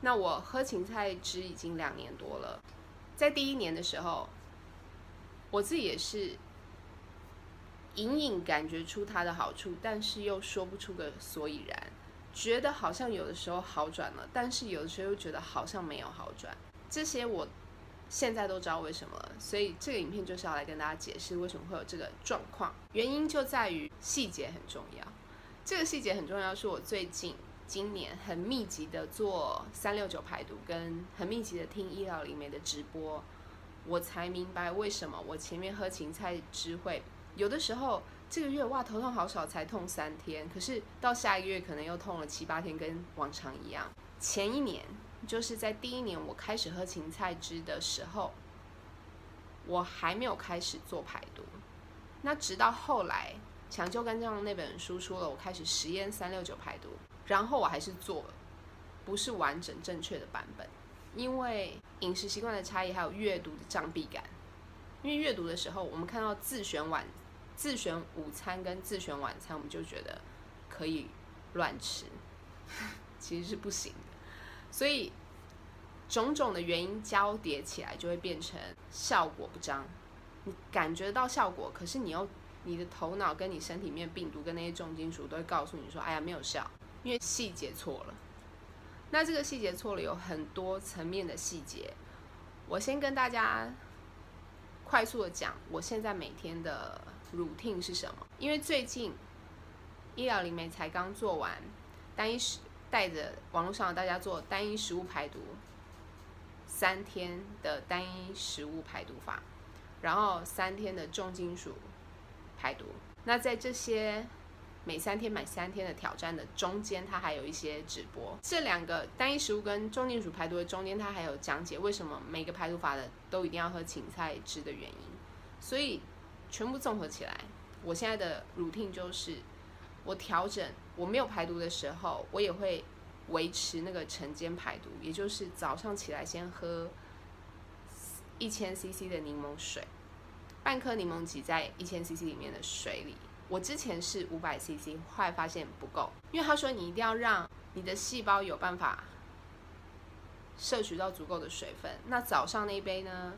那我喝芹菜汁已经2年多了，在第1年的时候，我自己也是隐隐感觉出它的好处，但是又说不出个所以然，觉得好像有的时候好转了，但是有的时候又觉得好像没有好转。这些我现在都知道为什么了，所以这个影片就是要来跟大家解释为什么会有这个状况。原因就在于细节很重要。这个细节很重要，是我今年很密集的做369排毒，跟很密集的听医疗灵媒的直播，我才明白为什么我前面喝芹菜汁会有的时候这个月哇头痛好少，才痛3天，可是到下一个月可能又痛了7、8天，跟往常一样。前1年就是在第1年我开始喝芹菜汁的时候，我还没有开始做排毒。那直到后来抢救肝脏那本书出了，我开始实验369排毒，然后我还是做了不是完整正确的版本，因为饮食习惯的差异，还有阅读的障壁感。因为阅读的时候，我们看到自选午餐跟自选晚餐，我们就觉得可以乱吃，其实是不行的。所以种种的原因交叠起来，就会变成效果不彰。你感觉到效果，可是你的头脑跟你身体里面病毒跟那些重金属都会告诉你说，哎呀没有效，因为细节错了。那这个细节错了有很多层面的细节，我先跟大家快速的讲我现在每天的 routine 是什么。因为最近医疗灵媒才刚做完带着网络上的大家做单一食物排毒3天的单一食物排毒法，然后3天的重金属排毒。那在这些每3天的挑战的中间，它还有一些直播。这2个单一食物跟重金属排毒的中间，它还有讲解为什么每个排毒法的都一定要喝芹菜汁的原因。所以全部综合起来，我现在的 routine 就是我调整，我没有排毒的时候，我也会维持那个晨间排毒，也就是早上起来先喝1000cc 的柠檬水，半颗柠檬挤在1000cc 里面的水里。我之前是500cc， 后来发现不够，因为他说你一定要让你的细胞有办法摄取到足够的水分。那早上那杯呢，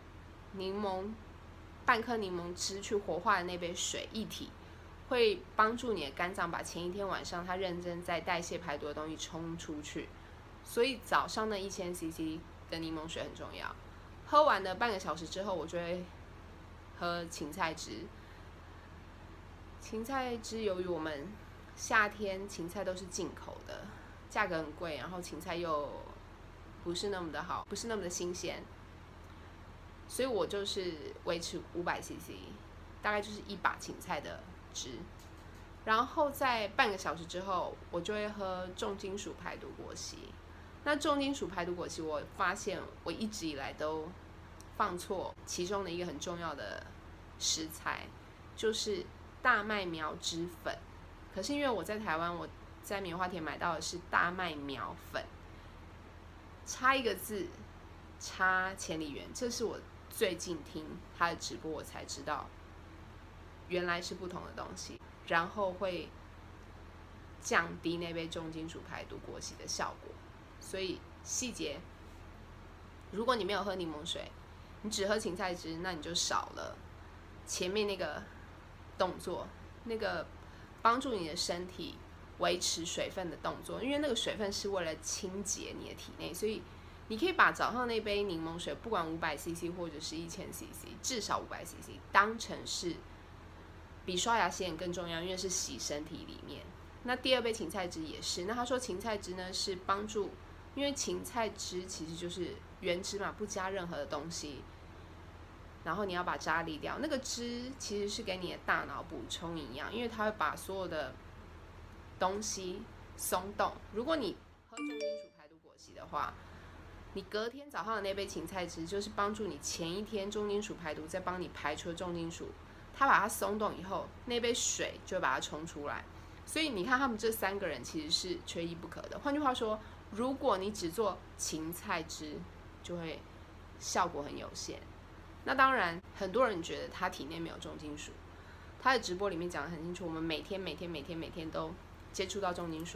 半颗柠檬汁去活化的那杯水液体，会帮助你的肝脏把前一天晚上它认真在代谢排毒的东西冲出去。所以早上那1000cc 的柠檬水很重要。喝完的半个小时之后，我就会喝芹菜汁。芹菜汁由于我们夏天芹菜都是进口的，价格很贵，然后芹菜又不是那么的好，不是那么的新鲜，所以我就是维持500cc， 大概就是1把芹菜的汁。然后在半个小时之后，我就会喝重金属排毒果昔。那重金属排毒果昔，我发现我一直以来都放错其中的一个很重要的食材，就是大麦苗汁粉。可是因为我在台湾，我在棉花田买到的是大麦苗粉，差一个字差千里远。这是我最近听他的直播我才知道原来是不同的东西，然后会降低那杯重金属排毒果昔的效果。所以细节，如果你没有喝柠檬水，你只喝芹菜汁，那你就少了前面那个动作，那个帮助你的身体维持水分的动作。因为那个水分是为了清洁你的体内，所以你可以把早上那杯柠檬水，不管500cc 或者是1000cc， 至少500cc 当成是比刷牙洗脸更重要，因为是洗身体里面。那第2杯芹菜汁也是。那他说芹菜汁呢是帮助，因为芹菜汁其实就是原汁嘛，不加任何的东西，然后你要把渣沥掉。那个汁其实是给你的大脑补充营养，因为它会把所有的东西松动。如果你喝重金属排毒果昔的话，你隔天早上的那杯芹菜汁就是帮助你前一天重金属排毒，再帮你排出重金属，它把它松动以后，那杯水就会把它冲出来。所以你看他们这3个人其实是缺一不可的。换句话说，如果你只做芹菜汁，就会效果很有限。那当然很多人觉得他体内没有重金属，他的直播里面讲得很清楚，我们每天都接触到重金属，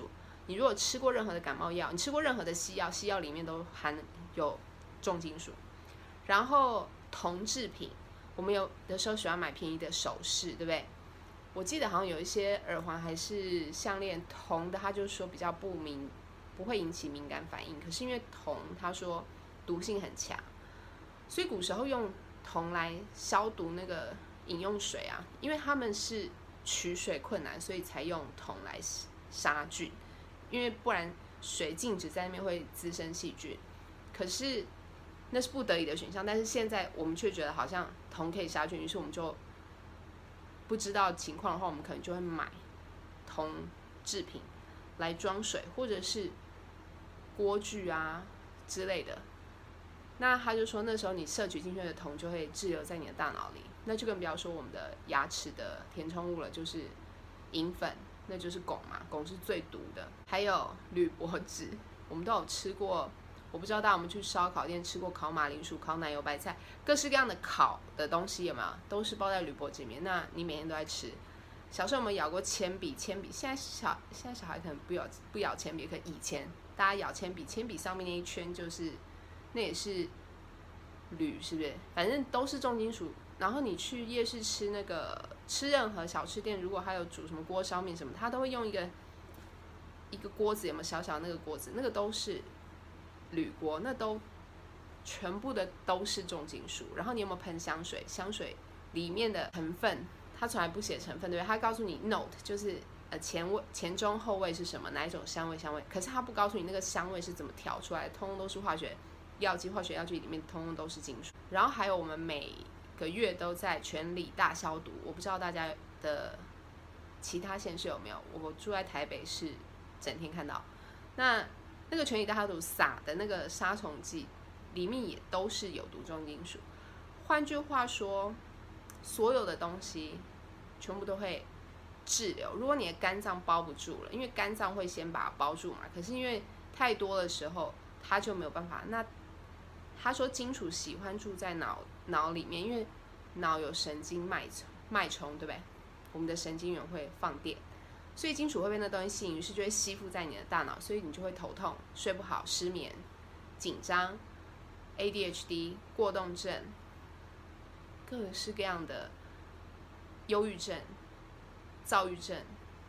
你如果吃过任何的感冒药，你吃过任何的西药，西药里面都含有重金属。然后铜制品，我们有的时候喜欢买便宜的首饰，对不对？我记得好像有一些耳环还是项链铜的，他就说比较不会引起敏感反应。可是因为铜，他说毒性很强，所以古时候用铜来消毒那个饮用水啊，因为他们是取水困难，所以才用铜来杀菌，因为不然水静止在那边会滋生细菌。可是那是不得已的选项，但是现在我们却觉得好像铜可以杀菌，于是我们就不知道情况的话，我们可能就会买铜制品来装水，或者是锅具啊之类的。那他就说那时候你摄取进去的铜就会滞留在你的大脑里，那就更不要说我们的牙齿的填充物了，就是银粉，那就是汞嘛，汞是最毒的。还有铝箔纸，我们都有吃过，我不知道大家有没有去烧烤店吃过烤马铃薯、烤奶油白菜，各式各样的烤的东西有没有？都是包在铝箔纸里面。那你每天都在吃。小时候我们咬过铅笔，现在小孩可能不咬铅笔，可以前大家咬铅笔，铅笔上面那一圈那也是铝，是不是？反正都是重金属。然后你去夜市吃任何小吃店，如果还有煮什么锅烧面什么，他都会用一个锅子，有没有小小那个锅子？那个都是铝锅，那都全部的都是重金属。然后你有没有喷香水？香水里面的成分，它从来不写成分，对不对？它告诉你 note 就是前中后味是什么，哪一种香味。可是它不告诉你那个香味是怎么调出来的，通通都是化学药剂里面通通都是金属。然后还有我们每个月都在全里大消毒，我不知道大家的其他县市有没有？我住在台北市，整天看到那个全里大消毒撒的那个杀虫剂里面也都是有毒重金属。换句话说，所有的东西全部都会滞留。如果你的肝脏包不住了，因为肝脏会先把它包住嘛，可是因为太多的时候它就没有办法。那他说金属喜欢住在脑里面，因为脑有神经脉冲，对不对？我们的神经元会放电，所以金属会被那东西吸引，于是就会吸附在你的大脑，所以你就会头痛、睡不好、失眠、紧张、ADHD、过动症，各式各样的忧郁症、躁郁症、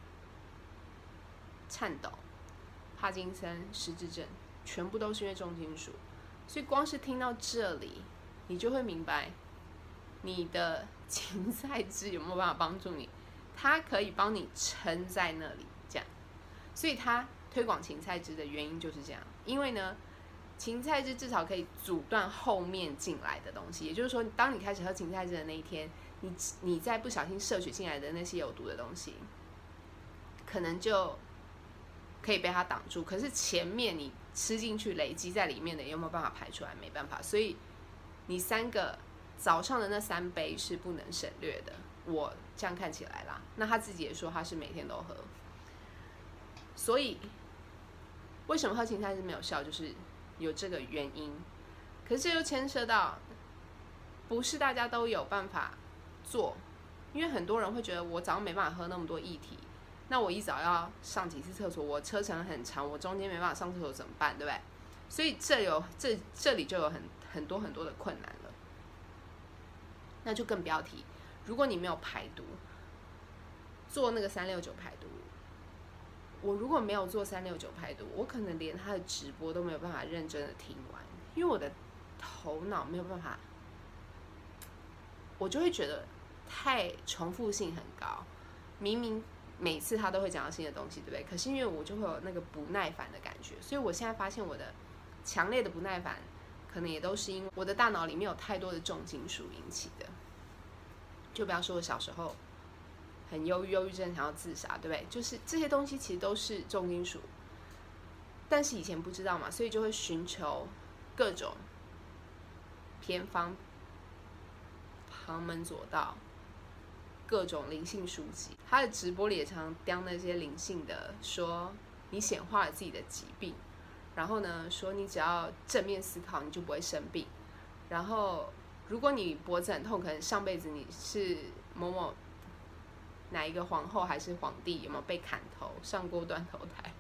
颤抖、帕金森、失智症，全部都是因为重金属。所以光是听到这里，你就会明白你的芹菜汁有没有办法帮助你。它可以帮你撑在那里，这样。所以它推广芹菜汁的原因就是这样，因为呢，芹菜汁至少可以阻断后面进来的东西。也就是说，当你开始喝芹菜汁的那一天，你在不小心摄取进来的那些有毒的东西，可能就可以被它挡住。可是前面你吃进去累积在里面的有没有办法排出来？没办法。所以你早上的那3杯是不能省略的。我这样看起来啦，那他自己也说他是每天都喝。所以为什么喝芹菜汁没有效，就是有这个原因。可是这又牵涉到不是大家都有办法做，因为很多人会觉得我早上没办法喝那么多液体，那我一早要上几次厕所，我车程很长，我中间没办法上厕所怎么办，对不对？所以这里就有很多的困难了。那就更不要提，如果你没有排毒，做那个369排毒，我如果没有做369排毒，我可能连他的直播都没有办法认真的听完，因为我的头脑没有办法，我就会觉得太重复性很高，明明每次他都会讲到新的东西，对不对？可是因为我就会有那个不耐烦的感觉，所以我现在发现我的强烈的不耐烦，可能也都是因为我的大脑里面有太多的重金属引起的。就比方说我小时候很忧郁症，想要自杀，对不对？就是这些东西其实都是重金属，但是以前不知道嘛，所以就会寻求各种偏方、旁门左道、各种灵性书籍。他的直播里也常刁那些灵性的，说你显化了自己的疾病，然后呢，说你只要正面思考，你就不会生病。然后如果你脖子很痛，可能上辈子你是某哪一个皇后还是皇帝，有没有被砍头，上过断头台？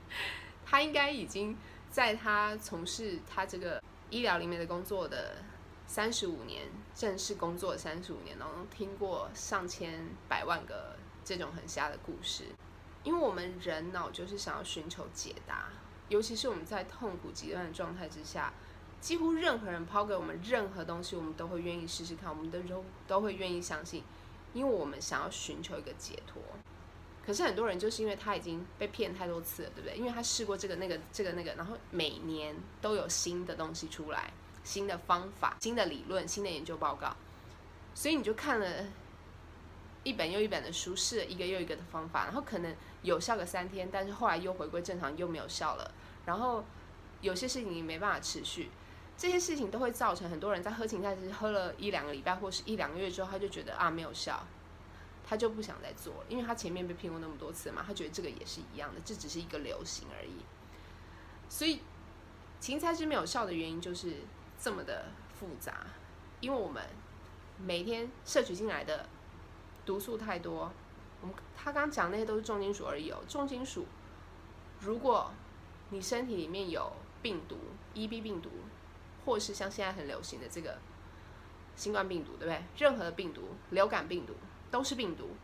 他应该已经在他从事他这个医疗里面的工作的35年，正式工作的35年当中，听过上千百万个这种很瞎的故事。因为我们人脑就是想要寻求解答，尤其是我们在痛苦极端的状态之下，几乎任何人抛给我们任何东西，我们都会愿意试试看，我们都会愿意相信，因为我们想要寻求一个解脱。可是很多人就是因为他已经被骗太多次了，对不对？因为他试过这个那个这个那个，然后每年都有新的东西出来，新的方法、新的理论、新的研究报告，所以你就看了一本又一本的书，试了一个又一个的方法，然后可能有效个3天，但是后来又回归正常，又没有效了。然后有些事情你没办法持续，这些事情都会造成很多人在喝芹菜汁喝了1-2个礼拜或是1-2个月之后，他就觉得没有效，他就不想再做了，因为他前面被骗过那么多次嘛，他觉得这个也是一样的，这只是一个流行而已。所以芹菜汁没有效的原因就是这么的复杂，因为我们每天摄取进来的毒素太多。他刚刚讲那些都是重金属而已哦。重金属，如果你身体里面有病毒 EB 病毒，或是像现在很流行的这个新冠病毒，对不对？任何的病毒，流感病毒都是病毒，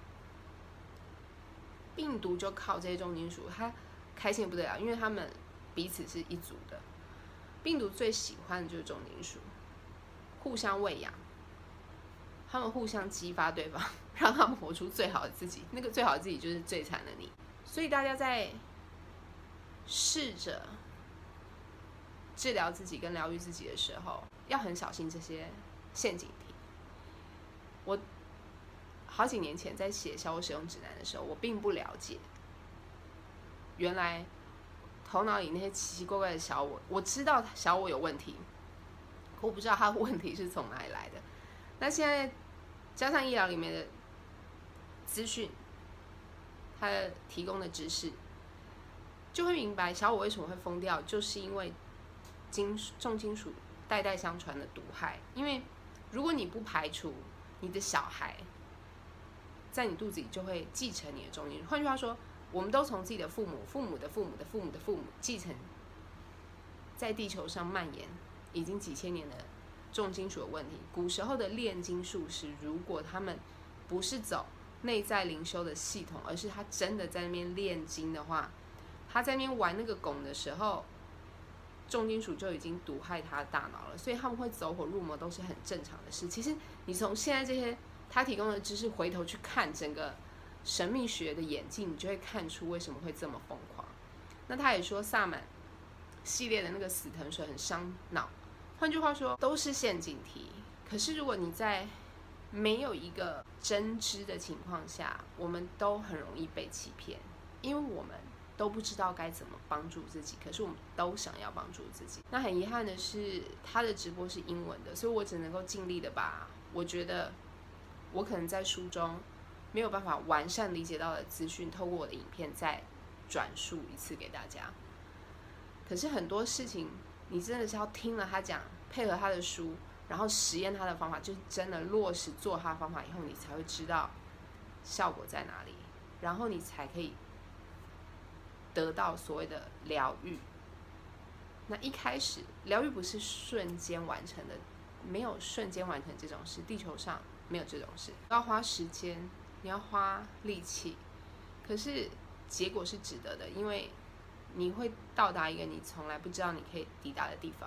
病毒就靠这些重金属，它开心不得了，因为他们彼此是一组的。病毒最喜欢的就是重金属，互相喂养，他们互相激发对方，让他们活出最好的自己。那个最好的自己就是最惨的你。所以大家在试着治疗自己跟疗愈自己的时候，要很小心这些陷阱题。我好几年前在写小我使用指南的时候，我并不了解，原来头脑里那些奇奇怪怪的小我，我知道小我有问题，可我不知道他的问题是从哪里来的。那现在加上医疗里面的资讯，他提供的知识，就会明白小我为什么会疯掉，就是因为重金属代代相传的毒害。因为如果你不排除，你的小孩在你肚子里就会继承你的重金属。换句话说，我们都从自己的父母、父母的父母的父母的父母继承，在地球上蔓延已经几千年的重金属的问题。古时候的炼金术士，如果他们不是走内在灵修的系统，而是他真的在那边炼金的话，他在那边玩那个汞的时候，重金属就已经毒害他的大脑了，所以他们会走火入魔都是很正常的事。其实你从现在这些他提供的知识回头去看整个神秘学的演进，你就会看出为什么会这么疯狂。那他也说萨满系列的那个死藤水很伤脑，换句话说都是陷阱题。可是如果你在没有一个真知的情况下，我们都很容易被欺骗，因为我们都不知道该怎么帮助自己，可是我们都想要帮助自己。那很遗憾的是，他的直播是英文的，所以我只能够尽力的把我觉得我可能在书中没有办法完善理解到的资讯，透过我的影片再转述一次给大家。可是很多事情，你真的是要听了他讲，配合他的书，然后实验他的方法，就是真的落实做他的方法以后，你才会知道效果在哪里，然后你才可以得到所谓的疗愈。那一开始疗愈不是瞬间完成的，没有瞬间完成这种事，地球上没有这种事，要花时间，你要花力气，可是结果是值得的，因为你会到达一个你从来不知道你可以抵达的地方。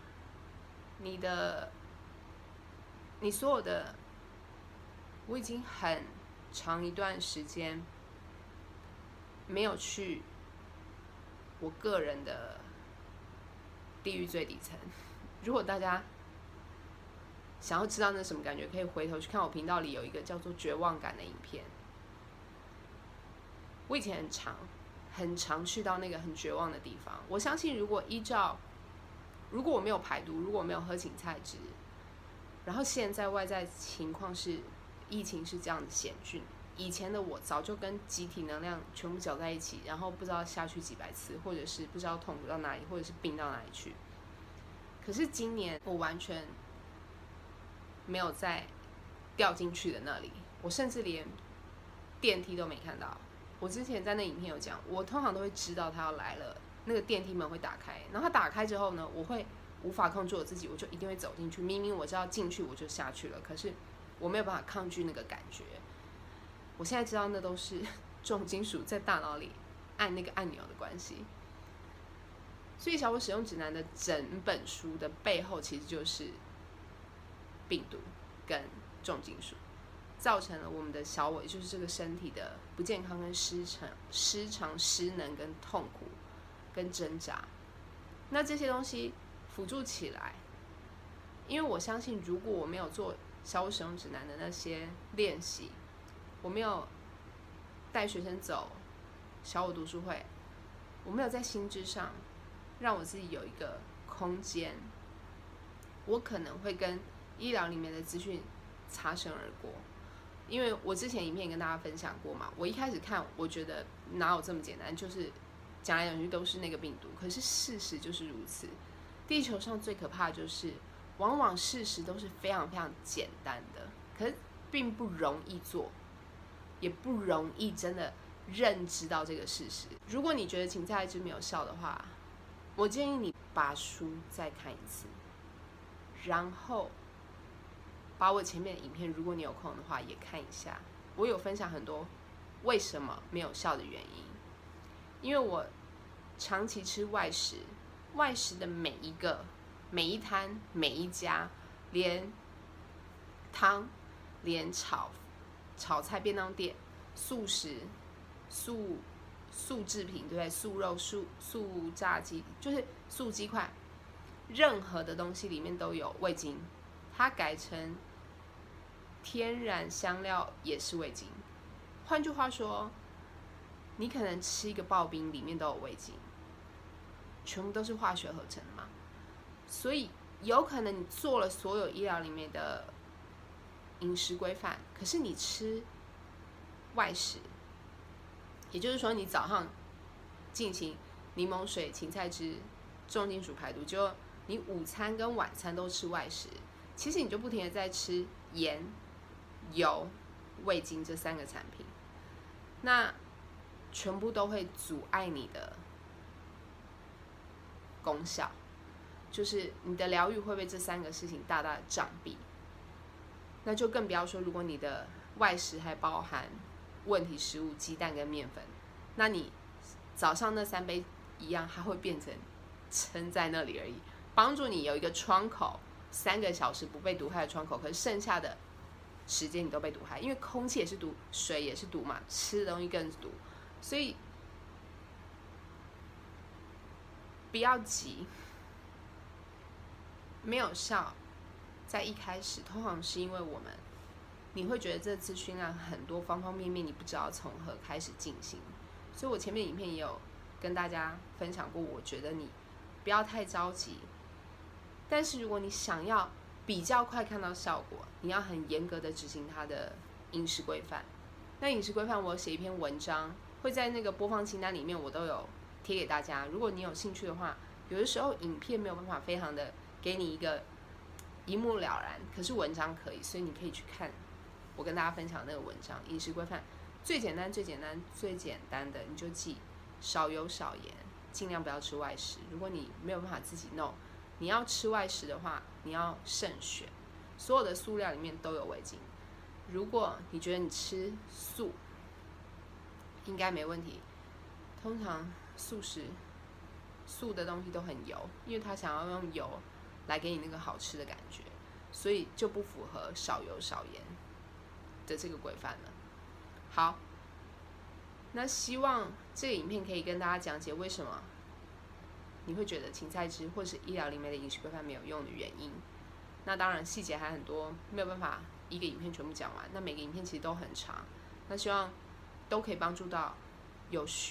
你所有的，我已经很长一段时间没有去我个人的地狱最底层。如果大家想要知道那什么感觉，可以回头去看我频道里有一个叫做绝望感的影片。我以前很常去到那个很绝望的地方。我相信如果我没有排毒，如果我没有喝芹菜汁，然后现在外在情况是疫情是这样的险峻，以前的我早就跟集体能量全部搅在一起，然后不知道下去几百次，或者是不知道痛苦到哪里，或者是病到哪里去。可是今年我完全没有再掉进去的那里，我甚至连电梯都没看到。 我之前在那影片有讲，我通常都会知道他要来了，那个电梯门会打开，然后他打开之后呢，我会无法控制我自己，我就一定会走进去。明明我知道进去我就下去了，可是我没有办法抗拒那个感觉。我现在知道那都是重金属在大脑里按那个按钮的关系。所以小我使用指南的整本书的背后，其实就是病毒跟重金属，造成了我们的小我，也就是这个身体的不健康跟失常、失能跟痛苦跟挣扎。那这些东西辅助起来，因为我相信，如果我没有做小我使用指南的那些练习，我没有带学生走小我读书会，我没有在心智上让我自己有一个空间，我可能会跟医疗里面的资讯擦身而过。因为我之前影片也跟大家分享过嘛，我一开始看，我觉得哪有这么简单，就是讲来讲去都是那个病毒。可是事实就是如此，地球上最可怕的就是，往往事实都是非常非常简单的，可是并不容易做，也不容易真的认知到这个事实。如果你觉得芹菜汁没有效的话，我建议你把书再看一次，然后把我前面的影片，如果你有空的话也看一下。我有分享很多为什么没有效的原因，因为我长期吃外食，外食的每一摊每一家，连汤连炒菜便当店、素食、素制品，对不对？素肉、素炸鸡，就是素鸡块，任何的东西里面都有味精，它改成天然香料也是味精。换句话说，你可能吃一个刨冰里面都有味精，全部都是化学合成的嘛。所以有可能你做了所有医疗里面的饮食规范，可是你吃外食，也就是说你早上进行柠檬水、芹菜汁、重金属排毒，就你午餐跟晚餐都吃外食，其实你就不停的在吃盐、油、味精这3个产品，那全部都会阻碍你的功效，就是你的疗愈会被这3个事情大大的障蔽。那就更不要说，如果你的外食还包含问题食物、鸡蛋跟面粉，那你早上那3杯一样，它会变成撑在那里而已，帮助你有一个窗口，3个小时不被毒害的窗口。可是剩下的时间你都被毒害，因为空气也是毒，水也是毒嘛，吃的东西更是毒。所以不要急，没有效，在一开始通常是因为你会觉得这资讯量很多，方方面面你不知道从何开始进行。所以我前面影片也有跟大家分享过，我觉得你不要太着急，但是如果你想要比较快看到效果，你要很严格的执行它的饮食规范。那饮食规范我有写一篇文章，会在那个播放清单里面，我都有贴给大家。如果你有兴趣的话，有的时候影片没有办法非常的给你一个一目了然，可是文章可以，所以你可以去看我跟大家分享那个文章。饮食规范最简单的，你就记少油少盐，尽量不要吃外食。如果你没有办法自己弄，你要吃外食的话，你要慎选，所有的素料里面都有味精。如果你觉得你吃素应该没问题，通常素的东西都很油，因为他想要用油来给你那个好吃的感觉，所以就不符合少油少盐的这个规范了。好，那希望这个影片可以跟大家讲解为什么你会觉得芹菜汁或是医疗里面的饮食规范没有用的原因。那当然细节还很多，没有办法一个影片全部讲完，那每个影片其实都很长，那希望都可以帮助到有需